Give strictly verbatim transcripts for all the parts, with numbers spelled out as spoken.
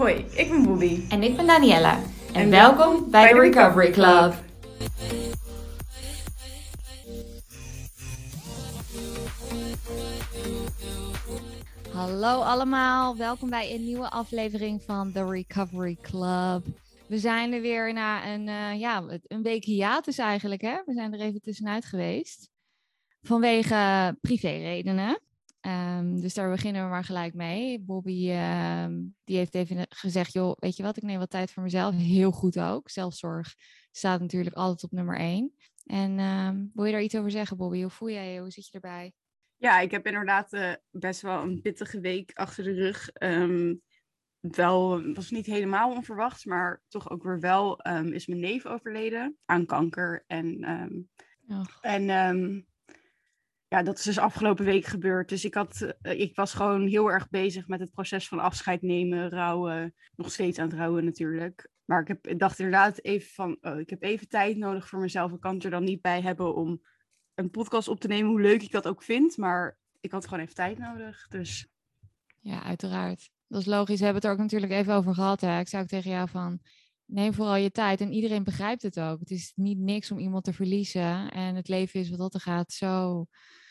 Hoi, ik ben Bobby. En ik ben Daniella. En, En welkom welkom bij bij de de Recovery Recovery Club. Hallo allemaal, welkom bij een nieuwe aflevering van de Recovery Club. We zijn er weer na een, uh, ja, een week hiatus eigenlijk. Hè? We zijn er even tussenuit geweest. Vanwege privéredenen. Um, dus daar beginnen we maar gelijk mee. Bobby um, die heeft even gezegd, joh, weet je wat, ik neem wat tijd voor mezelf. Heel goed ook. Zelfzorg staat natuurlijk altijd op nummer één. En um, wil je daar iets over zeggen, Bobby? Hoe voel jij je? Hoe zit je erbij? Ja, ik heb inderdaad uh, best wel een pittige week achter de rug. Um, wel, was niet helemaal onverwachts, maar toch ook weer wel um, is mijn neef overleden aan kanker. En, um, en um, ja, dat is dus afgelopen week gebeurd. Dus ik, had, uh, ik was gewoon heel erg bezig met het proces van afscheid nemen, rouwen. Nog steeds aan het rouwen natuurlijk. Maar ik, heb, ik dacht inderdaad even van, oh, ik heb even tijd nodig voor mezelf. Ik kan het er dan niet bij hebben om een podcast op te nemen, hoe leuk ik dat ook vind. Maar ik had gewoon even tijd nodig, dus... Ja, uiteraard. Dat is logisch. We hebben het er ook natuurlijk even over gehad. Hè? Ik zei ook tegen jou van, neem vooral je tijd. En iedereen begrijpt het ook. Het is niet niks om iemand te verliezen. En het leven is wat dat er gaat zo...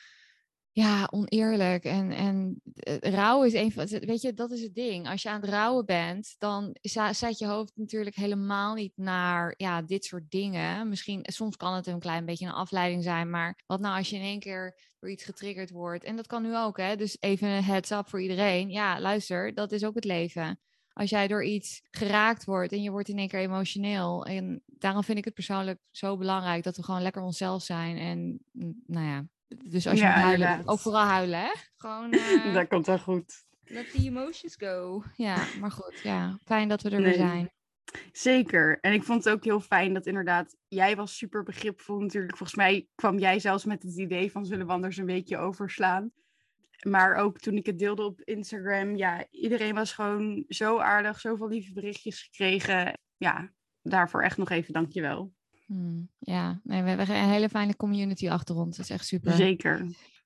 Ja, oneerlijk. En, en rouw is een van... Weet je, dat is het ding. Als je aan het rouwen bent, dan zet je hoofd natuurlijk helemaal niet naar ja, dit soort dingen. Misschien, soms kan het een klein beetje een afleiding zijn, maar wat nou als je in één keer door iets getriggerd wordt? En dat kan nu ook, hè. Dus even een heads up voor iedereen. Ja, luister, dat is ook het leven. Als jij door iets geraakt wordt en je wordt in één keer emotioneel. En daarom vind ik het persoonlijk zo belangrijk dat we gewoon lekker onszelf zijn. En nou ja... Dus als je ja, moet huilen, inderdaad. ook vooral huilen, hè? Gewoon... Uh, dat komt wel goed. Let the emotions go. Ja, maar goed, ja. Fijn dat we er nee. weer zijn. Zeker. En ik vond het ook heel fijn dat inderdaad... Jij was super begripvol natuurlijk. Volgens mij kwam jij zelfs met het idee van... zullen we anders een weekje overslaan? Maar ook toen ik het deelde op Instagram... Ja, iedereen was gewoon zo aardig. Zoveel lieve berichtjes gekregen. Ja, daarvoor echt nog even dankjewel. Hmm, ja, nee, we hebben een hele fijne community achter ons. Dat is echt super. Zeker.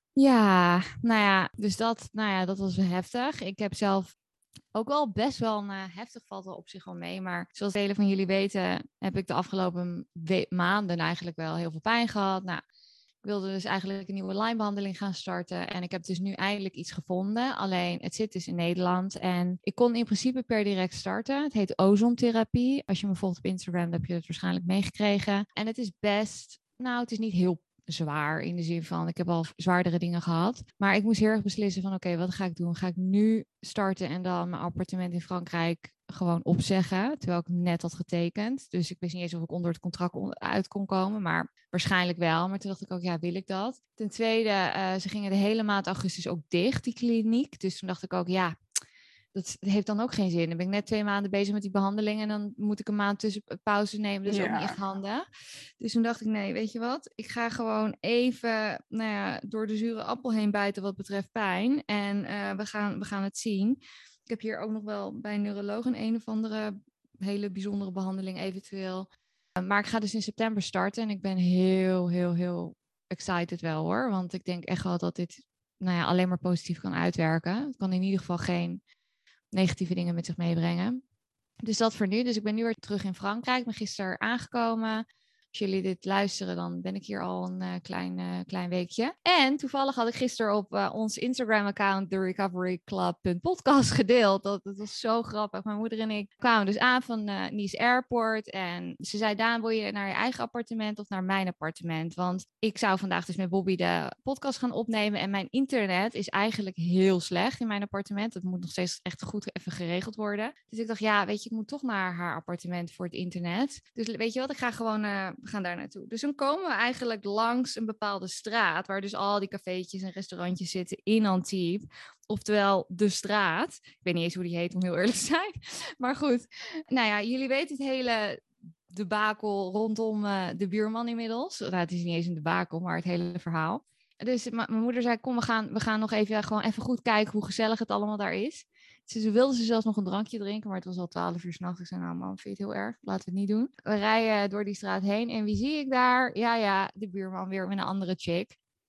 Ja, nou ja, dus dat, nou ja, dat was heftig. Ik heb zelf ook wel best wel een uh, heftig valt wel op zich wel mee. Maar zoals velen van jullie weten, heb ik de afgelopen we- maanden eigenlijk wel heel veel pijn gehad. Nou, ik wilde dus eigenlijk een nieuwe Lyme-behandeling gaan starten. En ik heb dus nu eindelijk iets gevonden. Alleen, het zit dus in Nederland. En ik kon in principe per direct starten. Het heet ozontherapie. Als je me volgt op Instagram, heb je het waarschijnlijk meegekregen. En het is best... Nou, het is niet heel zwaar in de zin van... Ik heb al zwaardere dingen gehad. Maar ik moest heel erg beslissen van... Oké, okay, wat ga ik doen? Ga ik nu starten en dan mijn appartement in Frankrijk... gewoon opzeggen, terwijl ik net had getekend. Dus ik wist niet eens of ik onder het contract uit kon komen, maar waarschijnlijk wel. Maar toen dacht ik ook, ja, wil ik dat? Ten tweede, uh, ze gingen de hele maand augustus ook dicht, die kliniek. Dus toen dacht ik ook, ja, dat heeft dan ook geen zin. Dan ben ik net twee maanden bezig met die behandeling en dan moet ik een maand tussen pauze nemen. Dat is ja. ook niet echt handig. Dus toen dacht ik, nee, weet je wat? Ik ga gewoon even nou ja, door de zure appel heen bijten wat betreft pijn. En uh, we, gaan, we gaan het zien. Ik heb hier ook nog wel bij een neuroloog een een of andere hele bijzondere behandeling eventueel. Maar ik ga dus in september starten en ik ben heel, heel, heel excited wel hoor. Want ik denk echt wel dat dit nou ja, alleen maar positief kan uitwerken. Het kan in ieder geval geen negatieve dingen met zich meebrengen. Dus dat voor nu. Dus ik ben nu weer terug in Frankrijk. Ik ben gisteren aangekomen. Als jullie dit luisteren, dan ben ik hier al een uh, klein, uh, klein weekje. En toevallig had ik gisteren op uh, ons Instagram-account de recovery club punt podcast gedeeld. Dat, dat was zo grappig. Mijn moeder en ik kwamen dus aan van uh, Nice Airport. En ze zei, Daan, wil je naar je eigen appartement of naar mijn appartement? Want ik zou vandaag dus met Bobby de podcast gaan opnemen. En mijn internet is eigenlijk heel slecht in mijn appartement. Dat moet nog steeds echt goed even geregeld worden. Dus ik dacht, ja, weet je, ik moet toch naar haar appartement voor het internet. Dus weet je wat, ik ga gewoon... Uh, We gaan daar naartoe. Dus dan komen we eigenlijk langs een bepaalde straat... waar dus al die cafeetjes en restaurantjes zitten in Antibes. Oftewel de straat. Ik weet niet eens hoe die heet, om heel eerlijk te zijn. Maar goed, nou ja, jullie weten het hele debakel rondom uh, de buurman inmiddels. Nou, het is niet eens een debakel, maar het hele verhaal. Dus m- mijn moeder zei, kom, we gaan, we gaan nog even, gewoon even goed kijken... hoe gezellig het allemaal daar is. Dus ze wilde ze zelfs nog een drankje drinken, maar het was al twaalf uur 's nachts. Ik zei, nou man, vind je het heel erg? Laten we het niet doen. We rijden door die straat heen en wie zie ik daar? Ja, ja, de buurman weer met een andere chick.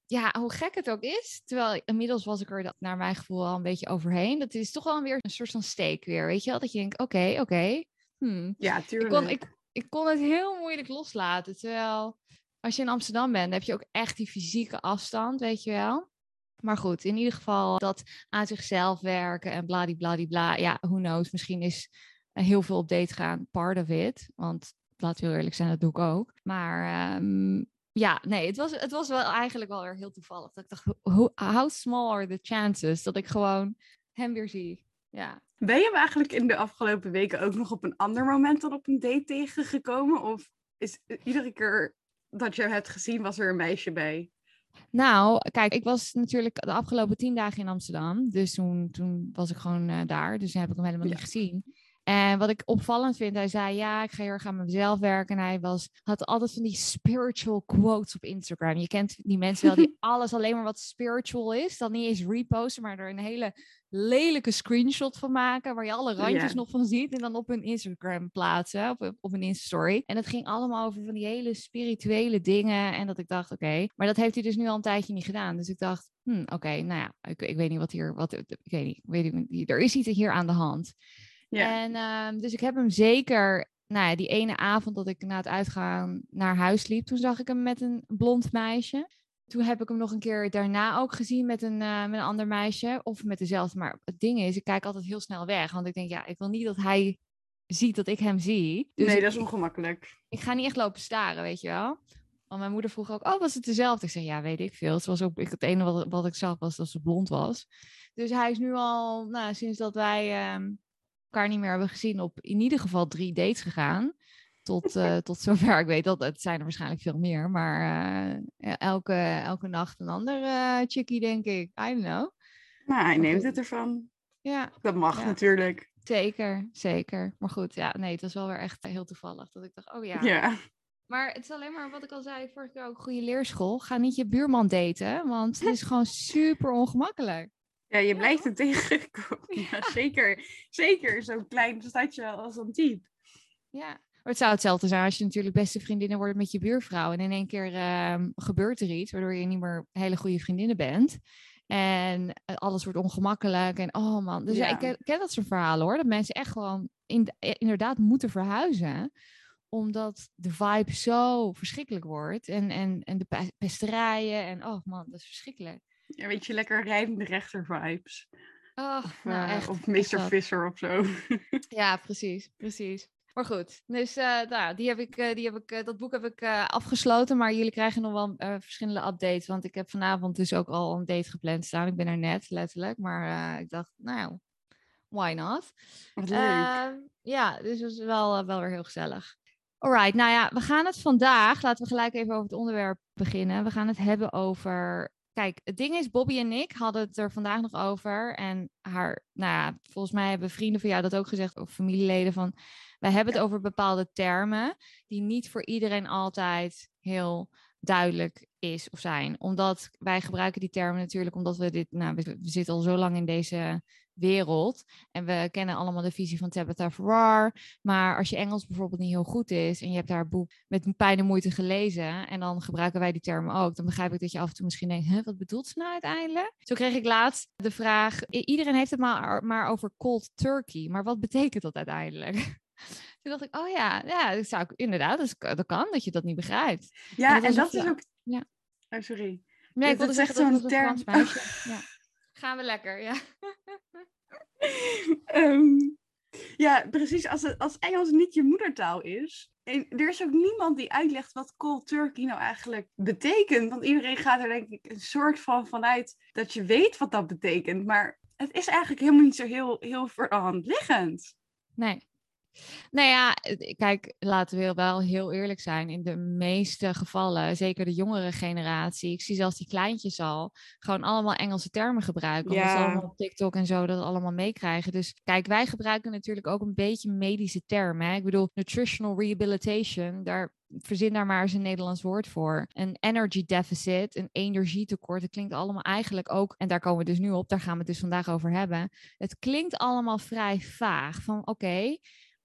ja, hoe gek het ook is. Terwijl inmiddels was ik er dat, naar mijn gevoel al een beetje overheen. Dat is toch wel weer een soort van steek weer, weet je wel? Dat je denkt, oké, okay, oké. Okay, hmm. Ja, ik, kon, tuurlijk. ik, ik kon het heel moeilijk loslaten. Terwijl als je in Amsterdam bent, heb je ook echt die fysieke afstand, weet je wel? Maar goed, in ieder geval dat aan zichzelf werken en bladibladibla. Ja, who knows. Misschien is heel veel op date gaan part of it. Want laten we heel eerlijk zijn, dat doe ik ook. Maar um, ja, nee, het was, het was wel eigenlijk wel weer heel toevallig. Dat ik dacht, how, how small are the chances dat ik gewoon hem weer zie? Ja. Ben je hem eigenlijk in de afgelopen weken ook nog op een ander moment dan op een date tegengekomen? Of is iedere keer dat je hem hebt gezien, was er een meisje bij? Nou, kijk, ik was natuurlijk de afgelopen tien dagen in Amsterdam. Dus toen, toen was ik gewoon uh, daar. Dus heb ik hem helemaal Ja. niet gezien. En wat ik opvallend vind, hij zei, ja, ik ga heel erg aan mezelf werken. En hij was, had altijd van die spiritual quotes op Instagram. Je kent die mensen wel, die alles alleen maar wat spiritual is. Dan niet eens reposten, maar er een hele lelijke screenshot van maken. Waar je alle randjes Ja. nog van ziet. En dan op hun Instagram plaatsen, op, op een Insta-story. En het ging allemaal over van die hele spirituele dingen. En dat ik dacht, oké. Okay. Maar dat heeft hij dus nu al een tijdje niet gedaan. Dus ik dacht, hm, oké, okay, nou ja, ik, ik weet niet wat hier, wat, ik weet niet, ik weet niet, er is iets hier aan de hand. Ja. En uh, dus ik heb hem zeker, nou ja, die ene avond dat ik na het uitgaan naar huis liep, toen zag ik hem met een blond meisje. Toen heb ik hem nog een keer daarna ook gezien met een, uh, met een ander meisje. Of met dezelfde. Maar het ding is, ik kijk altijd heel snel weg. Want ik denk, ja, ik wil niet dat hij ziet dat ik hem zie. Dus nee, ik, dat is ongemakkelijk. Ik, ik ga niet echt lopen staren, weet je wel. Want mijn moeder vroeg ook, oh, was het dezelfde? Ik zeg, ja, weet ik veel. Het was ook, ik, het ene wat, wat ik zag was dat ze blond was. Dus hij is nu al, nou, sinds dat wij um, elkaar niet meer hebben gezien, op in ieder geval drie dates gegaan. Tot, uh, tot zover ik weet, dat het zijn er waarschijnlijk veel meer. Maar uh, elke, elke nacht een ander uh, chickie, denk ik. I don't know. Nou, hij neemt het ervan. Ja. Dat mag ja. natuurlijk. Zeker, zeker. Maar goed, ja, nee, het was wel weer echt heel toevallig. Dat ik dacht, oh ja. Ja. Maar het is alleen maar wat ik al zei vorige keer ook, goede leerschool. Ga niet je buurman daten, want het is gewoon super ongemakkelijk. Ja, je blijft het tegenkomen. Ja, ja. Zeker. Zeker zo'n klein stadje als Antibes. Ja, maar het zou hetzelfde zijn als je natuurlijk beste vriendinnen wordt met je buurvrouw. En in één keer uh, gebeurt er iets, waardoor je niet meer hele goede vriendinnen bent. En alles wordt ongemakkelijk. En oh man, dus ja. Ja, ik ken, ken dat soort verhalen hoor. Dat mensen echt gewoon in, inderdaad moeten verhuizen. Omdat de vibe zo verschrikkelijk wordt. En, en, en de pesterijen. En oh man, dat is verschrikkelijk. Ja, weet je, lekker rijdende rechter vibes. Oh, of nou, uh, echt, of mister Visser of zo. Ja, precies, precies. Maar goed, dus uh, nou, die heb ik, uh, die heb ik, uh, dat boek heb ik uh, afgesloten. Maar jullie krijgen nog wel uh, verschillende updates. Want ik heb vanavond dus ook al een date gepland staan. Ik ben er net, letterlijk. Maar uh, ik dacht, nou, why not? Wat leuk. Uh, ja, dus het was wel, uh, wel weer heel gezellig. Alright, nou ja, we gaan het vandaag, laten we gelijk even over het onderwerp beginnen. We gaan het hebben over... Kijk, het ding is, Bobby en ik hadden het er vandaag nog over. En haar, nou ja, volgens mij hebben vrienden van jou dat ook gezegd, of familieleden van... Wij hebben het over bepaalde termen die niet voor iedereen altijd heel duidelijk is of zijn. Omdat wij gebruiken die termen natuurlijk omdat we dit... Nou, we, we zitten al zo lang in deze wereld. En we kennen allemaal de visie van Tabitha Farrar. Maar als je Engels bijvoorbeeld niet heel goed is en je hebt haar boek met pijn en moeite gelezen en dan gebruiken wij die termen ook, dan begrijp ik dat je af en toe misschien denkt, huh, wat bedoelt ze nou uiteindelijk? Zo kreeg ik laatst de vraag, iedereen heeft het maar, maar over cold turkey, maar wat betekent dat uiteindelijk? Toen dacht ik, oh ja, ja dat zou ik, inderdaad, dat, dat kan, dat je dat niet begrijpt. Ja, en dat, en dat is ook... Ja. Oh, sorry. Nee, ik wilde zeggen, dat was een term... Frans meisje. Ja. Gaan we lekker, ja. um, ja, precies. Als, het, als Engels niet je moedertaal is. En er is ook niemand die uitlegt wat cold turkey nou eigenlijk betekent. Want iedereen gaat er denk ik een soort van vanuit dat je weet wat dat betekent. Maar het is eigenlijk helemaal niet zo heel, heel voor de hand liggend. Nee. Nou ja, kijk, laten we wel heel eerlijk zijn. In de meeste gevallen, zeker de jongere generatie, ik zie zelfs die kleintjes al, gewoon allemaal Engelse termen gebruiken. Omdat ja. ze allemaal op TikTok en zo dat allemaal meekrijgen. Dus kijk, wij gebruiken natuurlijk ook een beetje medische termen. Hè? Ik bedoel, nutritional rehabilitation, daar verzin daar maar eens een Nederlands woord voor. Een energy deficit, een energietekort, dat klinkt allemaal eigenlijk ook, en daar komen we dus nu op, daar gaan we het dus vandaag over hebben. Het klinkt allemaal vrij vaag, van oké, okay,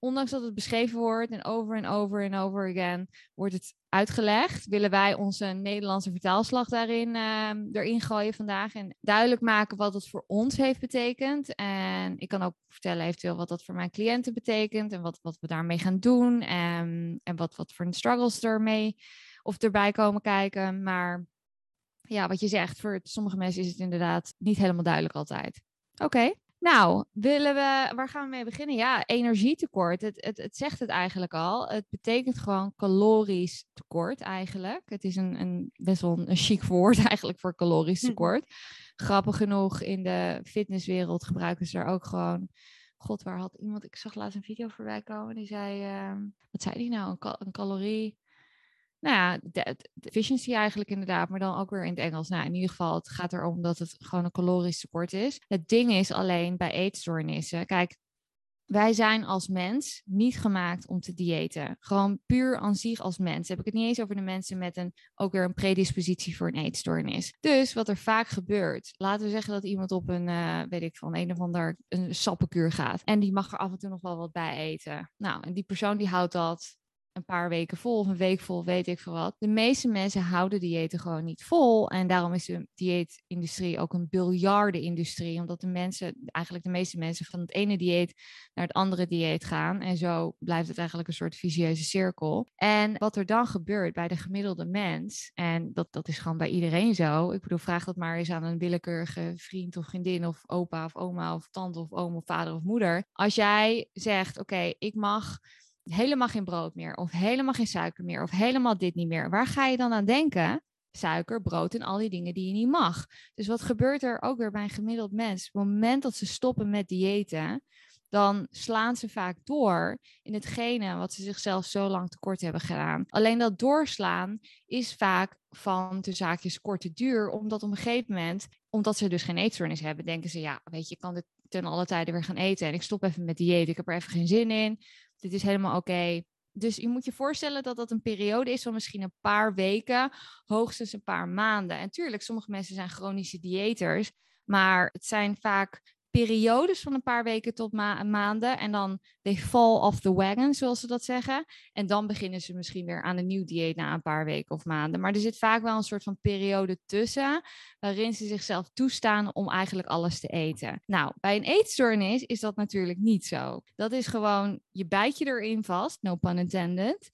ondanks dat het beschreven wordt en over en over en over again wordt het uitgelegd, willen wij onze Nederlandse vertaalslag daarin uh, erin gooien vandaag en duidelijk maken wat het voor ons heeft betekend. En ik kan ook vertellen eventueel wat dat voor mijn cliënten betekent en wat, wat we daarmee gaan doen en, en wat, wat voor struggles ermee of erbij komen kijken. Maar ja, wat je zegt, voor sommige mensen is het inderdaad niet helemaal duidelijk altijd. Oké. Okay. Nou, willen we, waar gaan we mee beginnen? Ja, energietekort. Het, het, het zegt het eigenlijk al. Het betekent gewoon calorisch tekort eigenlijk. Het is een, een best wel een, een chic woord eigenlijk voor calorisch tekort. Hm. Grappig genoeg, in de fitnesswereld gebruiken ze er ook gewoon... God, waar had iemand... Ik zag laatst een video voorbij komen. Die zei... Uh, wat zei die nou? Een, cal- een calorie... Nou ja, de, de efficiency eigenlijk inderdaad, maar dan ook weer in het Engels. Nou, in ieder geval, het gaat erom dat het gewoon een calorisch tekort is. Het ding is alleen bij eetstoornissen. Kijk, wij zijn als mens niet gemaakt om te diëten. Gewoon puur aan zich als mens. Heb ik het niet eens over de mensen met een, ook weer een predispositie voor een eetstoornis. Dus wat er vaak gebeurt, laten we zeggen dat iemand op een, uh, weet ik van, een of ander een sappenkuur gaat. En die mag er af en toe nog wel wat bij eten. Nou, en die persoon die houdt dat een paar weken vol of een week vol, weet ik veel wat. De meeste mensen houden diëten gewoon niet vol. En daarom is de dieetindustrie ook een biljardenindustrie. Omdat de mensen, eigenlijk de meeste mensen van het ene dieet naar het andere dieet gaan. En zo blijft het eigenlijk een soort vicieuze cirkel. En wat er dan gebeurt bij de gemiddelde mens, en dat, dat is gewoon bij iedereen zo. Ik bedoel, vraag dat maar eens aan een willekeurige vriend of vriendin of opa of oma of tante of oom of vader of moeder. Als jij zegt, oké, okay, ik mag... helemaal geen brood meer of helemaal geen suiker meer of helemaal dit niet meer. Waar ga je dan aan denken? Suiker, brood en al die dingen die je niet mag. Dus wat gebeurt er ook weer bij een gemiddeld mens? Op het moment dat ze stoppen met diëten, dan slaan ze vaak door in hetgene wat ze zichzelf zo lang tekort hebben gedaan. Alleen dat doorslaan is vaak van de zaakjes korte duur, omdat op een gegeven moment, omdat ze dus geen eetstoornis hebben, denken ze, ja, weet je, ik kan dit ten alle tijden weer gaan eten en ik stop even met dieet, ik heb er even geen zin in. Dit is helemaal oké. Okay. Dus je moet je voorstellen dat dat een periode is van misschien een paar weken, hoogstens een paar maanden. En tuurlijk, sommige mensen zijn chronische diëters, maar het zijn vaak periodes van een paar weken tot ma- maanden. En dan they fall off the wagon, zoals ze dat zeggen. En dan beginnen ze misschien weer aan een nieuw dieet na een paar weken of maanden. Maar er zit vaak wel een soort van periode tussen, waarin ze zichzelf toestaan om eigenlijk alles te eten. Nou, bij een eetstoornis is dat natuurlijk niet zo. Dat is gewoon, je bijt je erin vast, no pun intended.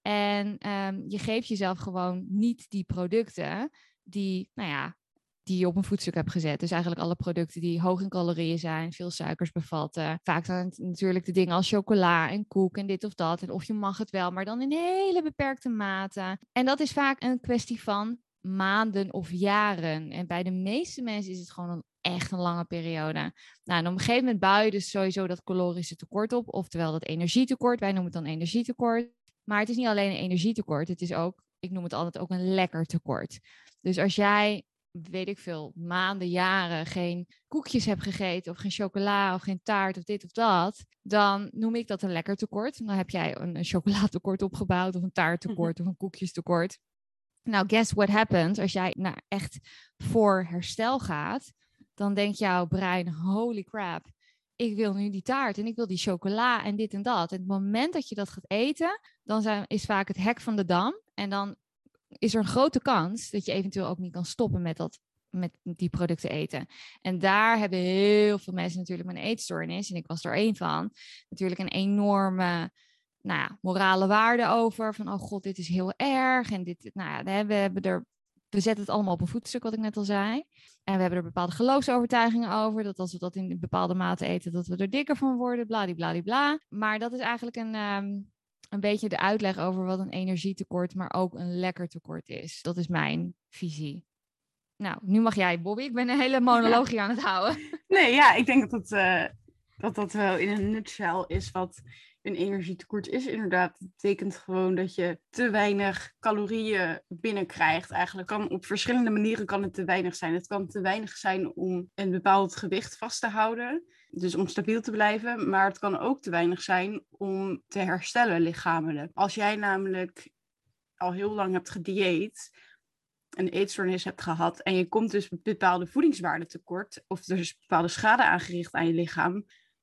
En um, je geeft jezelf gewoon niet die producten die, nou ja, die je op een voetstuk hebt gezet. Dus eigenlijk alle producten die hoog in calorieën zijn, veel suikers bevatten. Vaak zijn het natuurlijk de dingen als chocola en koek en dit of dat. En of je mag het wel, maar dan in hele beperkte mate. En dat is vaak een kwestie van maanden of jaren. En bij de meeste mensen is het gewoon een echt een lange periode. Nou, en op een gegeven moment bouw je dus sowieso dat calorische tekort op. Oftewel dat energietekort. Wij noemen het dan energietekort. Maar het is niet alleen een energietekort. Het is ook, ik noem het altijd ook een lekker tekort. Dus als jij, weet ik veel, maanden, jaren geen koekjes hebt gegeten of geen chocola of geen taart of dit of dat, dan noem ik dat een lekker tekort. Dan heb jij een, een chocolatekort opgebouwd of een taarttekort of een koekjestekort. Nou, guess what happens als jij nou echt voor herstel gaat, dan denkt jouw brein, holy crap, ik wil nu die taart en ik wil die chocola en dit en dat. En het moment dat je dat gaat eten, dan zijn, is vaak het hek van de dam en dan is er een grote kans dat je eventueel ook niet kan stoppen met, dat, met die producten eten. En daar hebben heel veel mensen natuurlijk met een eetstoornis, en ik was er één van, natuurlijk een enorme, nou ja, morale waarde over. Van, oh god, dit is heel erg. En dit, nou ja, we hebben er, we zetten het allemaal op een voetstuk, wat ik net al zei. En we hebben er bepaalde geloofsovertuigingen over, dat als we dat in bepaalde mate eten, dat we er dikker van worden, bladibladibla. Maar dat is eigenlijk een... Um, een beetje de uitleg over wat een energietekort, maar ook een lekker tekort is. Dat is mijn visie. Nou, nu mag jij, Bobby. Ik ben een hele monoloog hier aan het houden. Nee, ja, ik denk dat dat, uh, dat dat wel in een nutshell is wat een energietekort is. Inderdaad, het betekent gewoon dat je te weinig calorieën binnenkrijgt. Eigenlijk kan op verschillende manieren kan het te weinig zijn. Het kan te weinig zijn om een bepaald gewicht vast te houden. Dus om stabiel te blijven. Maar het kan ook te weinig zijn om te herstellen lichamelijk. Als jij namelijk al heel lang hebt gedieet, een eetstoornis hebt gehad en je komt dus bepaalde voedingswaarden tekort, of er is bepaalde schade aangericht aan je lichaam,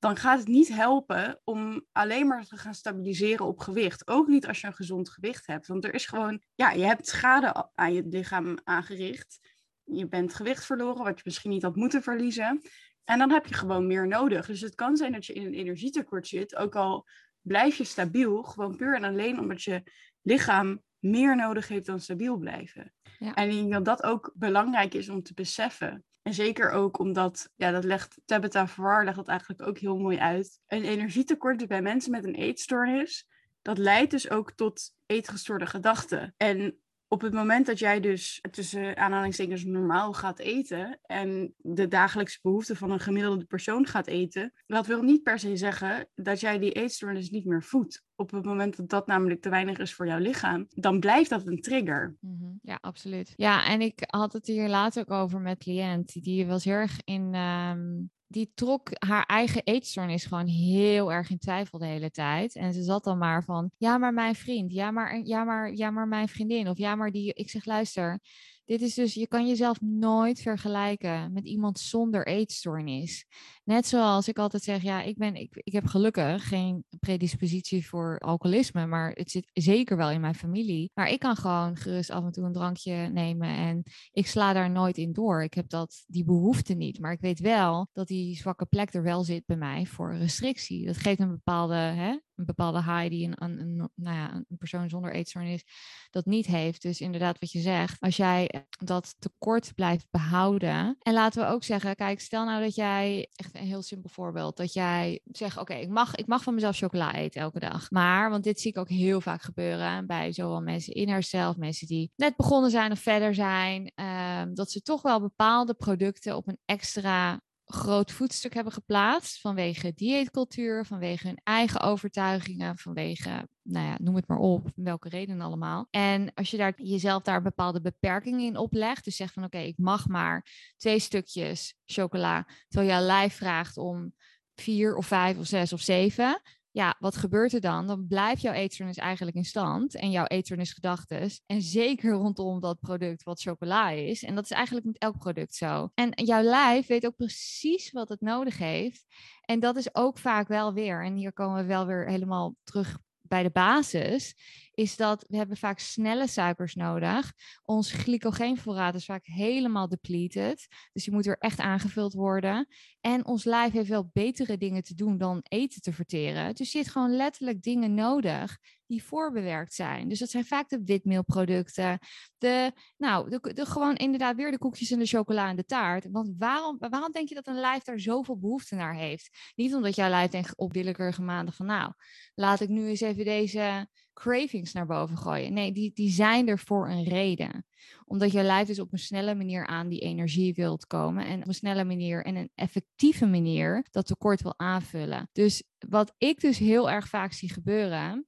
dan gaat het niet helpen om alleen maar te gaan stabiliseren op gewicht. Ook niet als je een gezond gewicht hebt. Want er is gewoon, ja, je hebt schade aan je lichaam aangericht. Je bent gewicht verloren, wat je misschien niet had moeten verliezen. En dan heb je gewoon meer nodig. Dus het kan zijn dat je in een energietekort zit, ook al blijf je stabiel, gewoon puur en alleen omdat je lichaam meer nodig heeft dan stabiel blijven. Ja. En ik denk dat dat ook belangrijk is om te beseffen. En zeker ook omdat, ja, dat legt Tabitha Farrar legt dat eigenlijk ook heel mooi uit. Een energietekort bij mensen met een eetstoornis, dat leidt dus ook tot eetgestoorde gedachten. En op het moment dat jij dus tussen aanhalingstekens normaal gaat eten en de dagelijkse behoeften van een gemiddelde persoon gaat eten, dat wil niet per se zeggen dat jij die eetstoornis niet meer voedt. Op het moment dat dat namelijk te weinig is voor jouw lichaam, dan blijft dat een trigger. Mm-hmm. Ja, absoluut. Ja, en ik had het hier later ook over met een cliënt. Die was heel erg in... Um... Die trok haar eigen eetstoornis gewoon heel erg in twijfel de hele tijd. En ze zat dan maar van, ja, maar mijn vriend, ja, maar, ja, maar, ja, maar mijn vriendin. Of ja, maar die... Ik zeg, luister, dit is dus, je kan jezelf nooit vergelijken met iemand zonder eetstoornis. Net zoals ik altijd zeg, ja, ik, ben, ik, ik heb gelukkig geen predispositie voor alcoholisme, maar het zit zeker wel in mijn familie. Maar ik kan gewoon gerust af en toe een drankje nemen en ik sla daar nooit in door. Ik heb dat, die behoefte niet, maar ik weet wel dat die zwakke plek er wel zit bij mij voor restrictie. Dat geeft een bepaalde, hè, een bepaalde high die een, een, een, nou ja, een persoon zonder eetstoornis dat niet heeft. Dus inderdaad wat je zegt, als jij dat tekort blijft behouden. En laten we ook zeggen, kijk, stel nou dat jij, echt een heel simpel voorbeeld, dat jij zegt, oké, okay, ik, mag, ik mag van mezelf chocola eten elke dag. Maar, want dit zie ik ook heel vaak gebeuren bij zowel mensen in herstel, of mensen die net begonnen zijn of verder zijn, um, dat ze toch wel bepaalde producten op een extra groot voetstuk hebben geplaatst vanwege dieetcultuur, vanwege hun eigen overtuigingen, vanwege, nou ja, noem het maar op, welke redenen allemaal. En als je daar jezelf daar bepaalde beperkingen in oplegt, dus zegt van oké, okay, ik mag maar twee stukjes chocola, terwijl jouw lijf vraagt om vier of vijf of zes of zeven. Ja, wat gebeurt er dan? Dan blijft jouw eetstoornis eigenlijk in stand en jouw eetstoornisgedachtes. En zeker rondom dat product wat chocola is. En dat is eigenlijk met elk product zo. En jouw lijf weet ook precies wat het nodig heeft. En dat is ook vaak wel weer, en hier komen we wel weer helemaal terug bij de basis, is dat we hebben vaak snelle suikers nodig. Ons glycogeenvoorraad is vaak helemaal depleted. Dus die moet weer echt aangevuld worden. En ons lijf heeft wel betere dingen te doen dan eten te verteren. Dus je hebt gewoon letterlijk dingen nodig die voorbewerkt zijn. Dus dat zijn vaak de witmeelproducten. De, nou, de, de, gewoon inderdaad weer de koekjes en de chocola en de taart. Want waarom, waarom denk je dat een lijf daar zoveel behoefte naar heeft? Niet omdat jouw lijf denkt op willekeurige maanden van nou, laat ik nu eens even deze cravings naar boven gooien. Nee, die, die zijn er voor een reden. Omdat je lijf dus op een snelle manier aan die energie wilt komen. En op een snelle manier en een effectieve manier dat tekort wil aanvullen. Dus wat ik dus heel erg vaak zie gebeuren,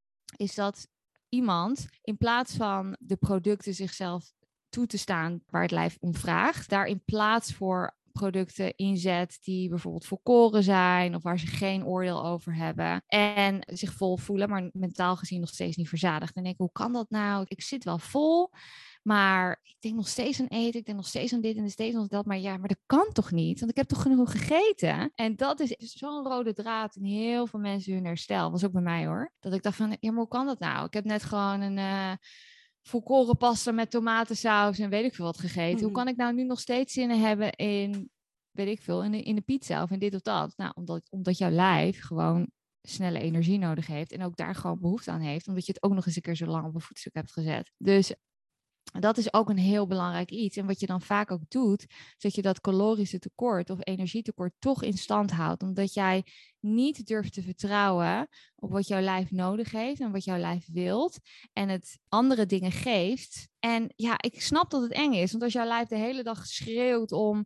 is dat iemand in plaats van de producten zichzelf toe te staan waar het lijf om vraagt, daar in plaats voor producten inzet die bijvoorbeeld volkoren zijn of waar ze geen oordeel over hebben en zich vol voelen, maar mentaal gezien nog steeds niet verzadigd. En denk ik, hoe kan dat nou? Ik zit wel vol, maar ik denk nog steeds aan eten, ik denk nog steeds aan dit en steeds aan dat, maar ja, maar dat kan toch niet? Want ik heb toch genoeg gegeten? En dat is zo'n rode draad in heel veel mensen hun herstel. Was ook bij mij hoor. Dat ik dacht van, ja, maar hoe kan dat nou? Ik heb net gewoon een Uh, volkoren pasta met tomatensaus en weet ik veel wat gegeten. Mm-hmm. Hoe kan ik nou nu nog steeds zin hebben in, weet ik veel, in de, in de pizza of in dit of dat? Nou, omdat, omdat jouw lijf gewoon snelle energie nodig heeft en ook daar gewoon behoefte aan heeft, omdat je het ook nog eens een keer zo lang op een voetstuk hebt gezet. Dus dat is ook een heel belangrijk iets. En wat je dan vaak ook doet, is dat je dat calorische tekort of energietekort toch in stand houdt. Omdat jij niet durft te vertrouwen op wat jouw lijf nodig heeft en wat jouw lijf wilt. En het andere dingen geeft. En ja, ik snap dat het eng is. Want als jouw lijf de hele dag schreeuwt om,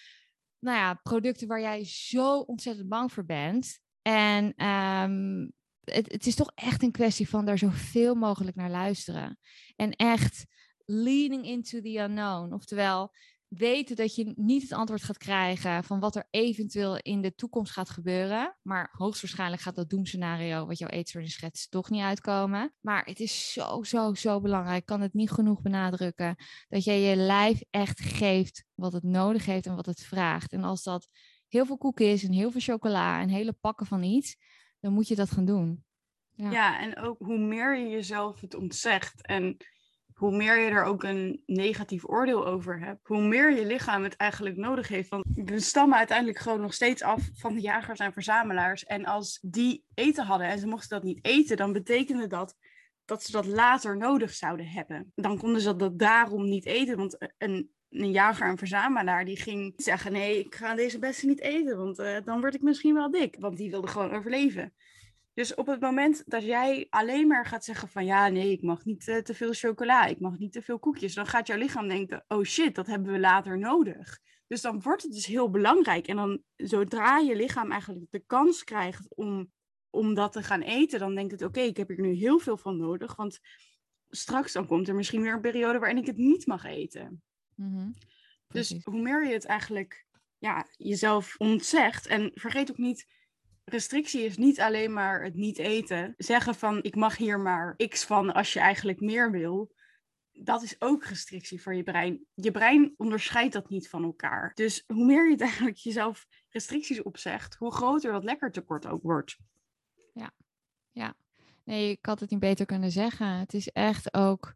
nou ja, producten waar jij zo ontzettend bang voor bent. En um, het, het is toch echt een kwestie van daar zoveel mogelijk naar luisteren. En echt leaning into the unknown. Oftewel, weten dat je niet het antwoord gaat krijgen van wat er eventueel in de toekomst gaat gebeuren. Maar hoogstwaarschijnlijk gaat dat doemscenario wat jouw eetstoornis schetst toch niet uitkomen. Maar het is zo, zo, zo belangrijk. Ik kan het niet genoeg benadrukken. Dat jij je lijf echt geeft wat het nodig heeft en wat het vraagt. En als dat heel veel koekjes en heel veel chocola en hele pakken van iets, dan moet je dat gaan doen. Ja, Ja, en ook hoe meer je jezelf het ontzegt en hoe meer je er ook een negatief oordeel over hebt, hoe meer je lichaam het eigenlijk nodig heeft. Want we stammen uiteindelijk gewoon nog steeds af van de jagers en verzamelaars. En als die eten hadden en ze mochten dat niet eten, dan betekende dat dat ze dat later nodig zouden hebben. Dan konden ze dat daarom niet eten, want een, een jager en verzamelaar die ging zeggen, nee, ik ga deze beste niet eten, want uh, dan word ik misschien wel dik. Want die wilde gewoon overleven. Dus op het moment dat jij alleen maar gaat zeggen van ja, nee, ik mag niet uh, te veel chocola, ik mag niet te veel koekjes, dan gaat jouw lichaam denken, oh shit, dat hebben we later nodig. Dus dan wordt het dus heel belangrijk. En dan zodra je lichaam eigenlijk de kans krijgt om, om dat te gaan eten, dan denkt het oké, okay, ik heb hier nu heel veel van nodig, want straks dan komt er misschien weer een periode waarin ik het niet mag eten. mm-hmm. Dus hoe meer je het eigenlijk ja, jezelf ontzegt, en vergeet ook niet, restrictie is niet alleen maar het niet eten. Zeggen van, ik mag hier maar x van als je eigenlijk meer wil. Dat is ook restrictie voor je brein. Je brein onderscheidt dat niet van elkaar. Dus hoe meer je het eigenlijk jezelf restricties opzegt, hoe groter dat lekkertekort ook wordt. Ja, ja. Nee, ik had het niet beter kunnen zeggen. Het is echt ook...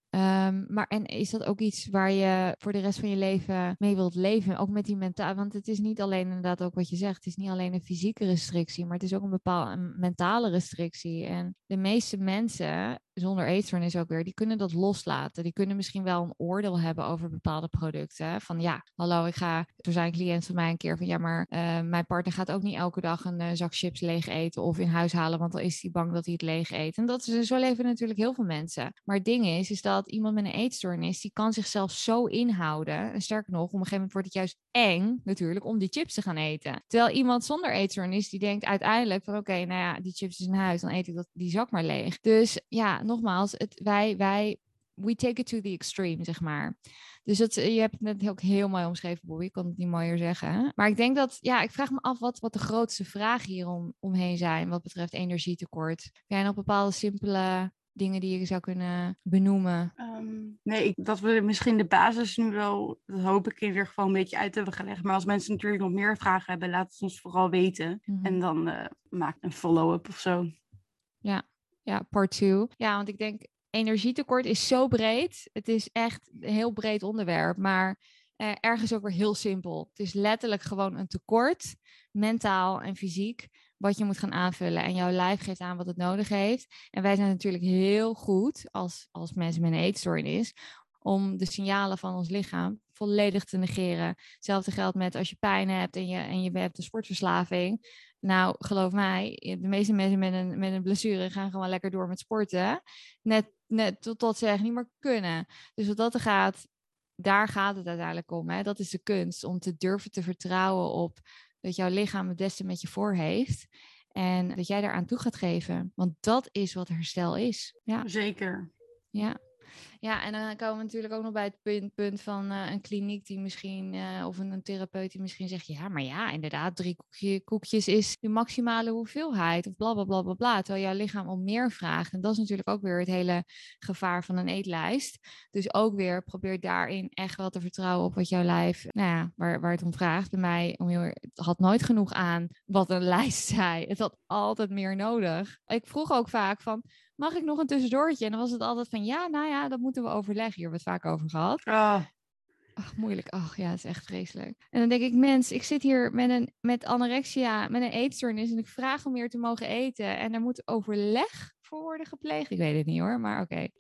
Um, maar en is dat ook iets waar je voor de rest van je leven mee wilt leven? Ook met die mentaal, want het is niet alleen inderdaad ook wat je zegt. Het is niet alleen een fysieke restrictie, maar het is ook een bepaalde een mentale restrictie. En de meeste mensen zonder eetstoornis ook weer, die kunnen dat loslaten. Die kunnen misschien wel een oordeel hebben over bepaalde producten. Van ja, hallo, ik ga, er zijn cliënten van mij een keer van ja, maar uh, mijn partner gaat ook niet elke dag een uh, zak chips leeg eten of in huis halen, want dan is hij bang dat hij het leeg eet. En dat is, zo leven natuurlijk heel veel mensen. Maar het ding is, is dat iemand met een eetstoornis, die kan zichzelf zo inhouden. En sterker nog, op een gegeven moment wordt het juist eng natuurlijk om die chips te gaan eten. Terwijl iemand zonder eetstoornis, die denkt uiteindelijk van oké, okay, nou ja, die chips is in huis, dan eet ik dat, die zak maar leeg. Dus ja, nogmaals, het, wij, wij, we take it to the extreme, zeg maar. Dus dat, je hebt het net ook heel mooi omschreven, Bobby. Ik kon het niet mooier zeggen. Maar ik denk dat, ja, ik vraag me af wat, wat de grootste vragen hier om, omheen zijn, wat betreft energietekort. Heb jij nog bepaalde simpele dingen die je zou kunnen benoemen? Um, nee, ik, dat we misschien de basis nu wel, dat hoop ik in ieder geval een beetje uit hebben gelegd. Maar als mensen natuurlijk nog meer vragen hebben, laat het ons vooral weten. Mm-hmm. En dan uh, maak een follow-up of zo. Ja, ja, part two. Ja, want ik denk, energietekort is zo breed. Het is echt een heel breed onderwerp, maar uh, ergens ook weer heel simpel. Het is letterlijk gewoon een tekort, mentaal en fysiek, wat je moet gaan aanvullen. En jouw lijf geeft aan wat het nodig heeft. En wij zijn natuurlijk heel goed, als, als mensen met een eetstoornis, om de signalen van ons lichaam volledig te negeren. Hetzelfde geldt met als je pijn hebt en je, en je hebt een sportverslaving. Nou, geloof mij, de meeste mensen met een, met een blessure gaan gewoon lekker door met sporten. Net, net totdat ze echt niet meer kunnen. Dus wat dat er gaat, daar gaat het uiteindelijk om. Hè? Dat is de kunst, om te durven te vertrouwen op dat jouw lichaam het beste met je voor heeft. En dat jij daaraan toe gaat geven. Want dat is wat herstel is. Ja. Zeker. Ja. Ja, en dan komen we natuurlijk ook nog bij het punt, punt van uh, een kliniek die misschien, uh, of een, een therapeut die misschien zegt, ja, maar ja, inderdaad, drie koekje, koekjes is de maximale hoeveelheid, of bla, bla, bla, bla, bla, terwijl jouw lichaam om meer vraagt. En dat is natuurlijk ook weer het hele gevaar van een eetlijst. Dus ook weer, probeer daarin echt wel te vertrouwen op wat jouw lijf, nou ja, waar, waar het om vraagt. Bij mij, om heel, het had nooit genoeg aan wat een lijst zei. Het had altijd meer nodig. Ik vroeg ook vaak van, mag ik nog een tussendoortje? En dan was het altijd van, ja, nou ja, dat moeten we overleggen. Hier hebben we het vaak over gehad. Oh. Ach, moeilijk. Ach ja, het is echt vreselijk. En dan denk ik, mens, ik zit hier met, een, met anorexia, met een eetstoornis en ik vraag om meer te mogen eten. En er moet overleg voor worden gepleegd. Ik weet het niet hoor, maar oké. Okay.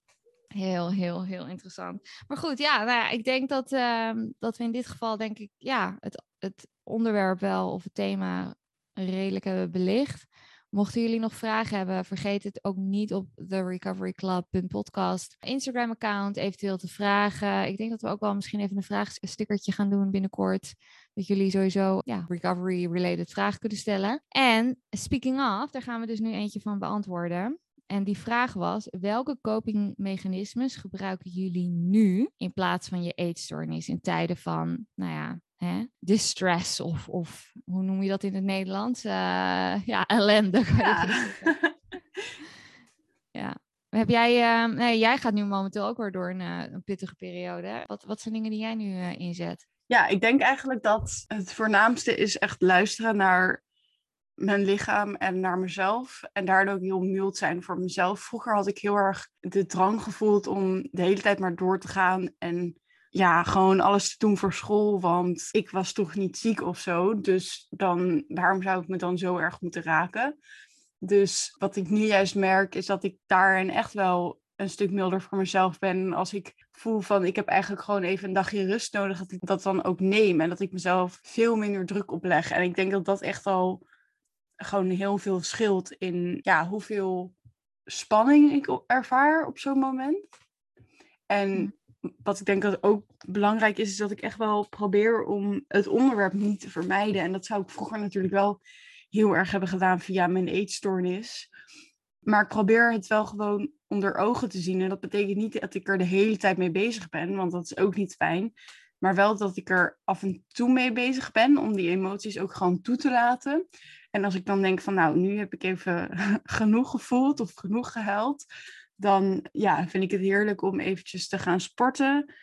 Heel, heel, heel interessant. Maar goed, ja, nou ja, ik denk dat, uh, dat we in dit geval, denk ik, ja, het, het onderwerp wel of het thema redelijk hebben belicht. Mochten jullie nog vragen hebben, vergeet het ook niet op the recovery club punt podcast Instagram-account eventueel te vragen. Ik denk dat we ook wel misschien even een vraagstickertje gaan doen binnenkort. Dat jullie sowieso ja, recovery-related vragen kunnen stellen. En speaking of, daar gaan we dus nu eentje van beantwoorden. En die vraag was, welke copingmechanismes gebruiken jullie nu in plaats van je eetstoornis in tijden van, nou ja, hè, distress of, of hoe noem je dat in het Nederlands? Uh, ja, ellende. Ja. Ja. Heb jij, uh, nee, jij gaat nu momenteel ook weer door een, uh, een pittige periode. Wat, wat zijn dingen die jij nu uh, inzet? Ja, ik denk eigenlijk dat het voornaamste is echt luisteren naar mijn lichaam en naar mezelf. En daardoor ook heel mild zijn voor mezelf. Vroeger had ik heel erg de drang gevoeld om de hele tijd maar door te gaan. En ja, gewoon alles te doen voor school. Want ik was toch niet ziek of zo. Dus dan, waarom zou ik me dan zo erg moeten raken? Dus wat ik nu juist merk, is dat ik daarin echt wel een stuk milder voor mezelf ben. En als ik voel van, ik heb eigenlijk gewoon even een dagje rust nodig, dat ik dat dan ook neem. En dat ik mezelf veel minder druk opleg. En ik denk dat dat echt al gewoon heel veel scheelt in ja, hoeveel spanning ik ervaar op zo'n moment. En wat ik denk dat ook belangrijk is, is dat ik echt wel probeer om het onderwerp niet te vermijden. En dat zou ik vroeger natuurlijk wel heel erg hebben gedaan via mijn eetstoornis. Maar ik probeer het wel gewoon onder ogen te zien. En dat betekent niet dat ik er de hele tijd mee bezig ben, want dat is ook niet fijn. Maar wel dat ik er af en toe mee bezig ben om die emoties ook gewoon toe te laten. En als ik dan denk van nou, nu heb ik even genoeg gevoeld of genoeg gehuild, dan ja, vind ik het heerlijk om eventjes te gaan sporten.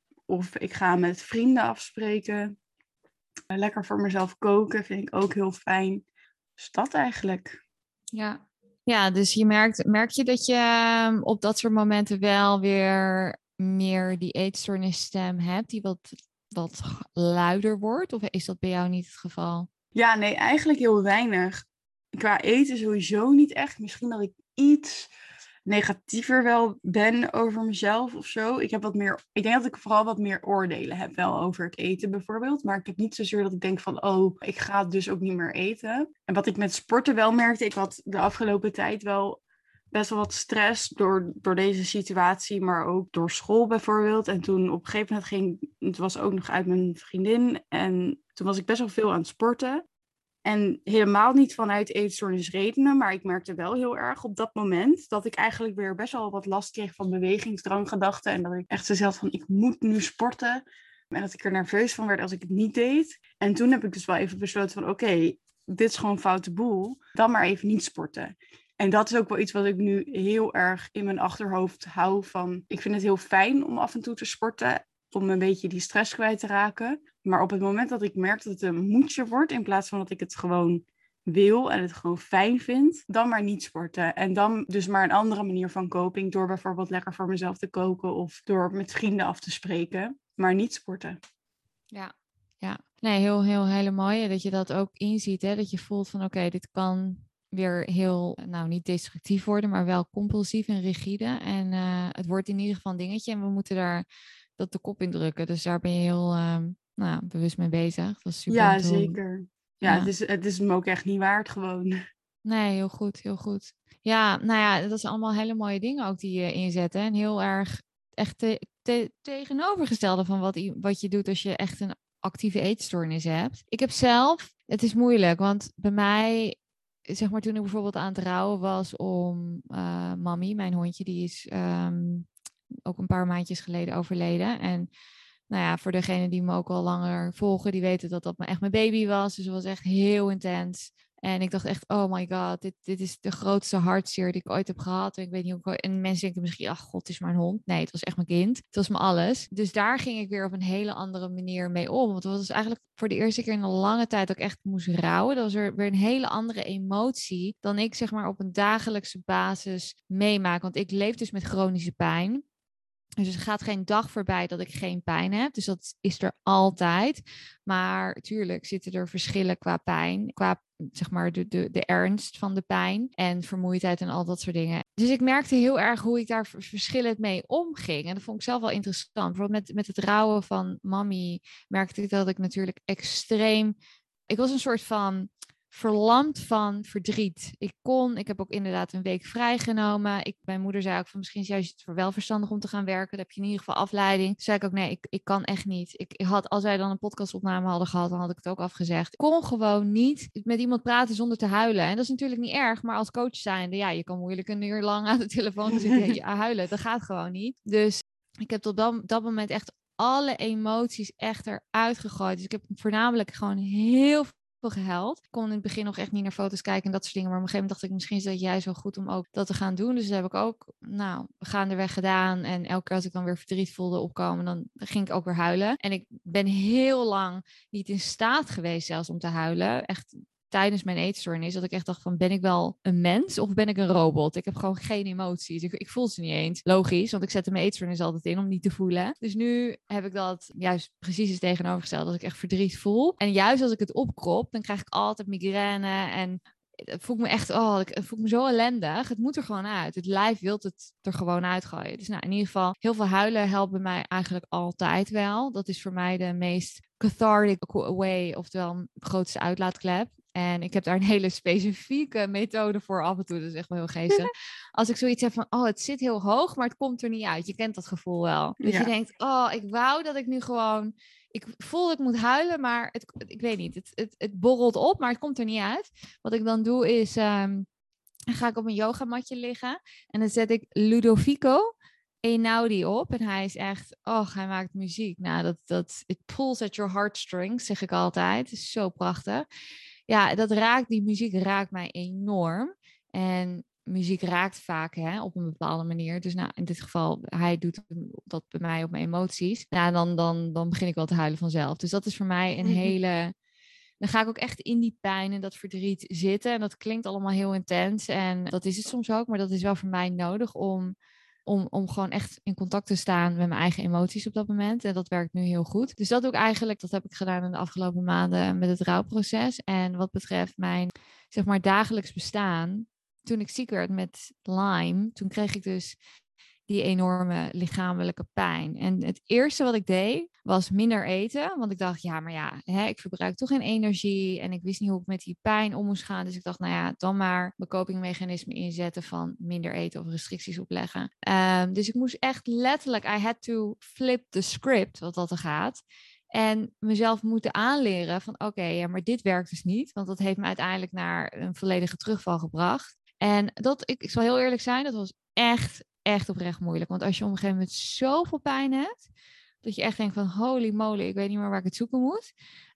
Of ik ga met vrienden afspreken. Lekker voor mezelf koken vind ik ook heel fijn. Dus dat eigenlijk. Ja. Ja, dus je merkt, merk je dat je ehm, op dat soort momenten wel weer meer die eetstoornisstem hebt, die wat, wat luider wordt? Of is dat bij jou niet het geval? Ja, nee, eigenlijk heel weinig. Qua eten sowieso niet echt. Misschien dat ik iets negatiever wel ben over mezelf of zo. Ik heb wat meer, ik denk dat ik vooral wat meer oordelen heb wel over het eten bijvoorbeeld. Maar ik heb niet zozeer dat ik denk van, oh, ik ga dus ook niet meer eten. En wat ik met sporten wel merkte, ik had de afgelopen tijd wel best wel wat stress door, door deze situatie, maar ook door school bijvoorbeeld. En toen op een gegeven moment ging, het was ook nog uit mijn vriendin. En toen was ik best wel veel aan het sporten. En helemaal niet vanuit eetstoornisredenen, maar ik merkte wel heel erg op dat moment dat ik eigenlijk weer best wel wat last kreeg van bewegingsdranggedachten. En dat ik echt zo had van, ik moet nu sporten. En dat ik er nerveus van werd als ik het niet deed. En toen heb ik dus wel even besloten van, oké, okay, dit is gewoon foute boel. Dan maar even niet sporten. En dat is ook wel iets wat ik nu heel erg in mijn achterhoofd hou van. Ik vind het heel fijn om af en toe te sporten, om een beetje die stress kwijt te raken. Maar op het moment dat ik merk dat het een moedje wordt, in plaats van dat ik het gewoon wil en het gewoon fijn vind, dan maar niet sporten. En dan dus maar een andere manier van coping, door bijvoorbeeld lekker voor mezelf te koken of door met vrienden af te spreken, maar niet sporten. Ja, ja. Nee, heel, heel, hele mooie dat je dat ook inziet. Hè? Dat je voelt van oké, dit kan weer heel, nou niet destructief worden, maar wel compulsief en rigide. En uh, het wordt in ieder geval een dingetje en we moeten daar dat de kop in drukken. Dus daar ben je heel uh, nou, bewust mee bezig. Dat is super om Ja, te horen. zeker. Ja, Ja. het is, het is me ook echt niet waard gewoon. Nee, heel goed, heel goed. Ja, nou ja, dat zijn allemaal hele mooie dingen ook die je inzet. Hè? En heel erg echt te, te, tegenovergestelde van wat, i- wat je doet als je echt een actieve eetstoornis hebt. Ik heb zelf, het is moeilijk, want bij mij, zeg maar toen ik bijvoorbeeld aan het rouwen was om uh, Mami, mijn hondje, die is um, ook een paar maandjes geleden overleden. En nou ja, voor degenen die me ook al langer volgen, die weten dat dat echt mijn baby was. Dus het was echt heel intens. En ik dacht echt, oh my god, dit, dit is de grootste hartzeer die ik ooit heb gehad. En ik weet niet hoe ik ooit- En mensen denken misschien, ach god, het is maar een hond. Nee, het was echt mijn kind. Het was me alles. Dus daar ging ik weer op een hele andere manier mee om. Want het was eigenlijk voor de eerste keer in een lange tijd dat ik echt moest rouwen. Dat was er weer een hele andere emotie dan ik zeg maar op een dagelijkse basis meemaak. Want ik leef dus met chronische pijn. Dus er gaat geen dag voorbij dat ik geen pijn heb. Dus dat is er altijd. Maar tuurlijk zitten er verschillen qua pijn. Qua zeg maar de, de, de ernst van de pijn. En vermoeidheid en al dat soort dingen. Dus ik merkte heel erg hoe ik daar verschillend mee omging. En dat vond ik zelf wel interessant. Bijvoorbeeld met, met het rouwen van Mami merkte ik dat ik natuurlijk extreem... Ik was een soort van verlamd van verdriet. Ik kon, ik heb ook inderdaad een week vrijgenomen. Ik, mijn moeder zei ook van misschien is juist het voor wel verstandig om te gaan werken. Dan heb je in ieder geval afleiding. Toen zei ik ook nee, ik, ik kan echt niet. Ik, ik had, als wij dan een podcastopname hadden gehad, dan had ik het ook afgezegd. Ik kon gewoon niet met iemand praten zonder te huilen. En dat is natuurlijk niet erg, maar als coach zijnde, ja, je kan moeilijk een uur lang aan de telefoon gaan zitten ja, huilen. Dat gaat gewoon niet. Dus ik heb tot dat, dat moment echt alle emoties echt eruit gegooid. Dus ik heb voornamelijk gewoon heel veel veel gehuild. Ik kon in het begin nog echt niet naar foto's kijken en dat soort dingen. Maar op een gegeven moment dacht ik, misschien is dat juist wel goed om ook dat te gaan doen. Dus dat heb ik ook, nou, gaandeweg gedaan. En elke keer als ik dan weer verdriet voelde opkomen, dan ging ik ook weer huilen. En ik ben heel lang niet in staat geweest zelfs om te huilen. Echt tijdens mijn eetstoornis, dat ik echt dacht van, ben ik wel een mens of ben ik een robot? Ik heb gewoon geen emoties. Ik, ik voel ze niet eens. Logisch, want ik zette mijn eetstoornis altijd in om niet te voelen. Dus nu heb ik dat juist precies het tegenovergesteld, dat ik echt verdriet voel. En juist als ik het opkrop, dan krijg ik altijd migraine en het voelt me echt, oh, het voelt me zo ellendig. Het moet er gewoon uit. Het lijf wil het er gewoon uitgooien. Dus nou, in ieder geval, heel veel huilen helpt bij mij eigenlijk altijd wel. Dat is voor mij de meest cathartic way, oftewel grootste uitlaatklep. En ik heb daar een hele specifieke methode voor af en toe. Dat is echt wel heel geestig. Als ik zoiets heb van, oh, het zit heel hoog, maar het komt er niet uit. Je kent dat gevoel wel. Dat Ja. je denkt, oh, ik wou dat ik nu gewoon... Ik voel dat ik moet huilen, maar het, ik weet niet. Het, het, het borrelt op, maar het komt er niet uit. Wat ik dan doe is, um, dan ga ik op een yogamatje liggen. En dan zet ik Ludovico Einaudi op. En hij is echt, oh, hij maakt muziek. Nou, dat, dat, it pulls at your heartstrings, zeg ik altijd. Het is zo prachtig. Ja, dat raakt, die muziek raakt mij enorm. En muziek raakt vaak hè, op een bepaalde manier. Dus nou, in dit geval, hij doet dat bij mij op mijn emoties. Nou, dan, dan, dan begin ik wel te huilen vanzelf. Dus dat is voor mij een hele... Dan ga ik ook echt in die pijn en dat verdriet zitten. En dat klinkt allemaal heel intens. En dat is het soms ook. Maar dat is wel voor mij nodig om... Om, om gewoon echt in contact te staan met mijn eigen emoties op dat moment. En dat werkt nu heel goed. Dus dat doe ik eigenlijk, dat heb ik gedaan in de afgelopen maanden met het rouwproces. En wat betreft mijn, zeg maar, dagelijks bestaan. Toen ik ziek werd met Lyme, toen kreeg ik dus die enorme lichamelijke pijn. En het eerste wat ik deed, was minder eten. Want ik dacht, ja, maar ja, hè, ik verbruik toch geen energie. En ik wist niet hoe ik met die pijn om moest gaan. Dus ik dacht, nou ja, dan maar mijn copingmechanisme inzetten van minder eten of restricties opleggen. Um, dus ik moest echt letterlijk, I had to flip the script, wat dat er gaat. En mezelf moeten aanleren van, oké, okay, ja, maar dit werkt dus niet. Want dat heeft me uiteindelijk naar een volledige terugval gebracht. En dat, ik, ik zal heel eerlijk zijn, dat was echt... echt oprecht moeilijk. Want als je op een gegeven moment zoveel pijn hebt, dat je echt denkt van holy moly, ik weet niet meer waar ik het zoeken moet.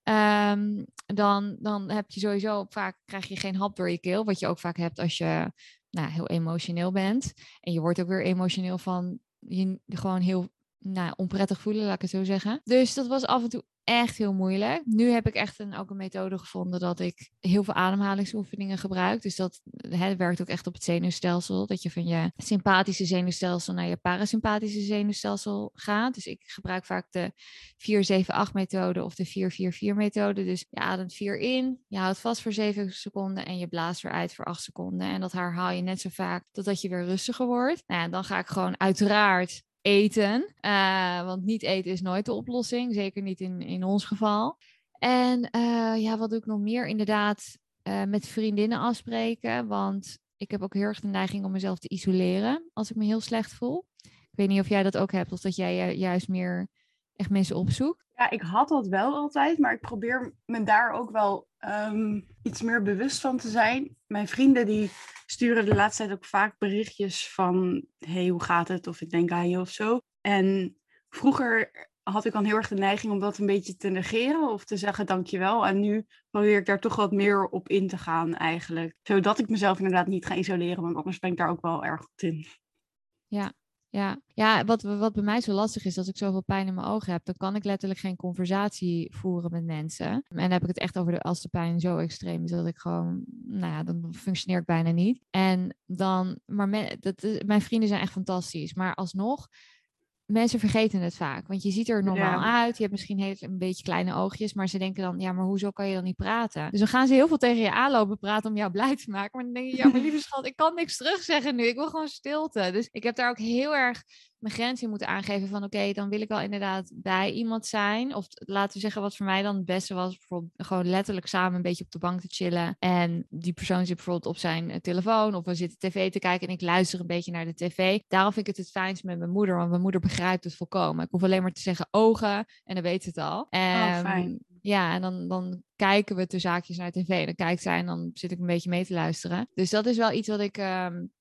Um, dan, dan heb je sowieso vaak, krijg je geen hap door je keel. Wat je ook vaak hebt als je nou, heel emotioneel bent. En je wordt ook weer emotioneel van je gewoon heel nou, onprettig voelen, laat ik het zo zeggen. Dus dat was af en toe echt heel moeilijk. Nu heb ik echt een, ook een methode gevonden dat ik heel veel ademhalingsoefeningen gebruik. Dus dat hè, werkt ook echt op het zenuwstelsel. Dat je van je sympathische zenuwstelsel naar je parasympathische zenuwstelsel gaat. Dus ik gebruik vaak de vier zeven acht methode of de vier vier vier methode. Dus je ademt vier in, je houdt vast voor zeven seconden en je blaast weer uit voor acht seconden. En dat herhaal je net zo vaak totdat je weer rustiger wordt. Nou ja, dan ga ik gewoon uiteraard eten. Uh, want niet eten is nooit de oplossing. Zeker niet in, in ons geval. En uh, ja, wat doe ik nog meer? Inderdaad, uh, met vriendinnen afspreken. Want ik heb ook heel erg de neiging om mezelf te isoleren als ik me heel slecht voel. Ik weet niet of jij dat ook hebt. Of dat jij uh, juist meer echt mensen opzoekt. Ja, ik had dat wel altijd. Maar ik probeer me daar ook wel um, iets meer bewust van te zijn. Mijn vrienden die sturen de laatste tijd ook vaak berichtjes van... hey, hoe gaat het? Of ik denk aan je of zo. En vroeger had ik dan heel erg de neiging om dat een beetje te negeren... of te zeggen dankjewel. En nu probeer ik daar toch wat meer op in te gaan eigenlijk. Zodat ik mezelf inderdaad niet ga isoleren. Want anders ben ik daar ook wel erg goed in. Ja. Ja, ja wat, wat bij mij zo lastig is, als ik zoveel pijn in mijn ogen heb, dan kan ik letterlijk geen conversatie voeren met mensen. En dan heb ik het echt over de, als de pijn zo extreem is dat ik gewoon, nou ja, dan functioneer ik bijna niet. En dan, maar me, dat, mijn vrienden zijn echt fantastisch, maar alsnog, mensen vergeten het vaak, want je ziet er normaal ja. uit. Je hebt misschien heel, een beetje kleine oogjes, maar ze denken dan, ja, maar hoezo kan je dan niet praten? Dus dan gaan ze heel veel tegen je aanlopen praten om jou blij te maken. Maar dan denk je, ja, maar lieve schat, ik kan niks terugzeggen nu. Ik wil gewoon stilte. Dus ik heb daar ook heel erg mijn grens in moeten aangeven van, oké, okay, dan wil ik wel inderdaad bij iemand zijn. Of laten we zeggen, wat voor mij dan het beste was, bijvoorbeeld gewoon letterlijk samen een beetje op de bank te chillen. En die persoon zit bijvoorbeeld op zijn telefoon of we zitten tv te kijken en ik luister een beetje naar de tv. Daarom vind ik het het fijnst met mijn moeder, want mijn moeder begrijpt het volkomen. Ik hoef alleen maar te zeggen ogen en dan weet ze het al. En, oh, fijn. Ja, en dan, dan kijken we de zaakjes naar tv. Dan kijkt zij en dan zit ik een beetje mee te luisteren. Dus dat is wel iets wat ik... Um,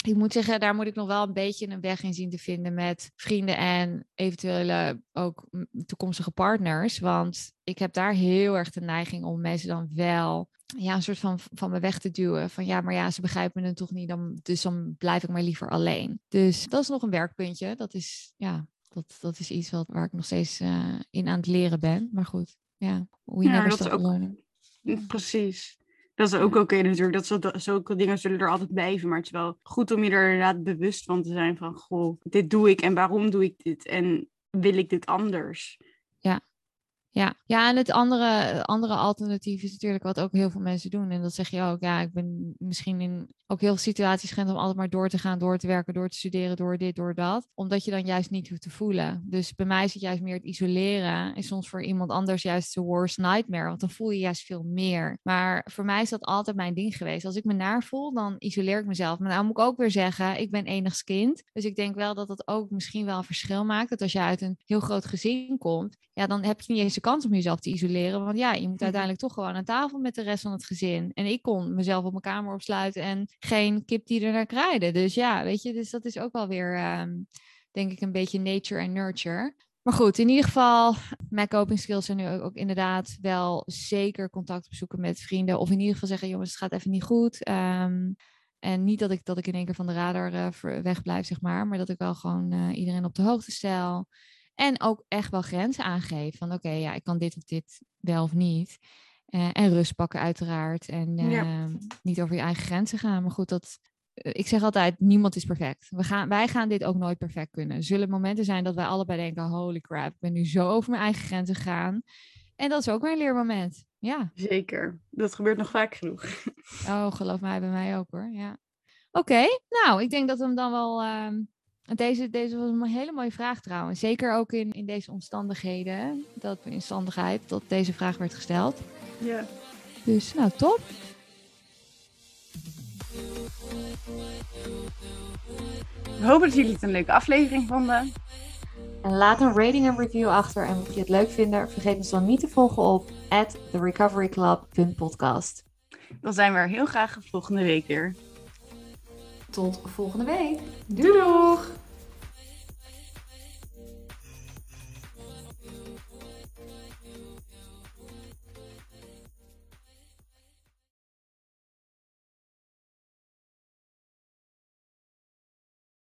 ik moet zeggen, daar moet ik nog wel een beetje een weg in zien te vinden met vrienden en eventuele ook toekomstige partners. Want ik heb daar heel erg de neiging om mensen dan wel ja, een soort van van me weg te duwen. Van ja, maar ja, ze begrijpen het toch niet, dan, dus dan blijf ik maar liever alleen. Dus dat is nog een werkpuntje. Dat is, ja, dat, dat is iets wat, waar ik nog steeds uh, in aan het leren ben. Maar goed, ja, we Ja, never dat is stop ook learning. Ja. precies. Dat is ook Ja. oké natuurlijk. Dat zulke, zulke dingen zullen er altijd blijven. Maar het is wel goed om je er inderdaad bewust van te zijn van, goh, dit doe ik en waarom doe ik dit? En wil ik dit anders? Ja. Ja, ja, en het andere, andere alternatief is natuurlijk wat ook heel veel mensen doen. En dat zeg je ook, ja, ik ben misschien in ook heel veel situaties gewend om altijd maar door te gaan, door te werken, door te studeren, door dit, door dat. Omdat je dan juist niet hoeft te voelen. Dus bij mij is het juist meer het isoleren. En soms voor iemand anders juist de worst nightmare, want dan voel je juist veel meer. Maar voor mij is dat altijd mijn ding geweest. Als ik me naar voel, dan isoleer ik mezelf. Maar nou moet ik ook weer zeggen, ik ben enigskind. Dus ik denk wel dat dat ook misschien wel een verschil maakt. Dat als je uit een heel groot gezin komt, ja, dan heb je niet eens de kans om jezelf te isoleren. Want ja, je moet uiteindelijk toch gewoon aan tafel met de rest van het gezin. En ik kon mezelf op mijn kamer opsluiten en geen kip die er naar kraaide. Dus ja, weet je, dus dat is ook wel weer, um, denk ik, een beetje nature en nurture. Maar goed, in ieder geval, mijn coping skills zijn nu ook, ook inderdaad wel zeker contact opzoeken met vrienden. Of in ieder geval zeggen, jongens, het gaat even niet goed. Um, en niet dat ik, dat ik in één keer van de radar uh, wegblijf, zeg maar. Maar dat ik wel gewoon uh, iedereen op de hoogte stel. En ook echt wel grenzen aangeven. Van oké, okay, ja, ik kan dit of dit wel of niet. Uh, en rust pakken uiteraard. En uh, ja. niet over je eigen grenzen gaan. Maar goed, dat, uh, ik zeg altijd, niemand is perfect. We gaan, wij gaan dit ook nooit perfect kunnen. Er zullen momenten zijn dat wij allebei denken, holy crap, ik ben nu zo over mijn eigen grenzen gegaan. En dat is ook weer een leermoment. Ja. Zeker. Dat gebeurt nog vaak genoeg. Oh, geloof mij, bij mij ook hoor. Ja. Oké, okay, nou, ik denk dat we hem dan wel... Uh, Deze, deze was een hele mooie vraag trouwens. Zeker ook in, in deze omstandigheden. Dat, in omstandigheid dat deze vraag werd gesteld. Ja. Dus nou, top. We hopen dat jullie het een leuke aflevering vonden. En laat een rating en review achter. En mocht je het leuk vinden, vergeet ons dan niet te volgen op at the recovery club punt podcast. Dan zijn we er heel graag volgende week weer. Tot volgende week. Doei doeg!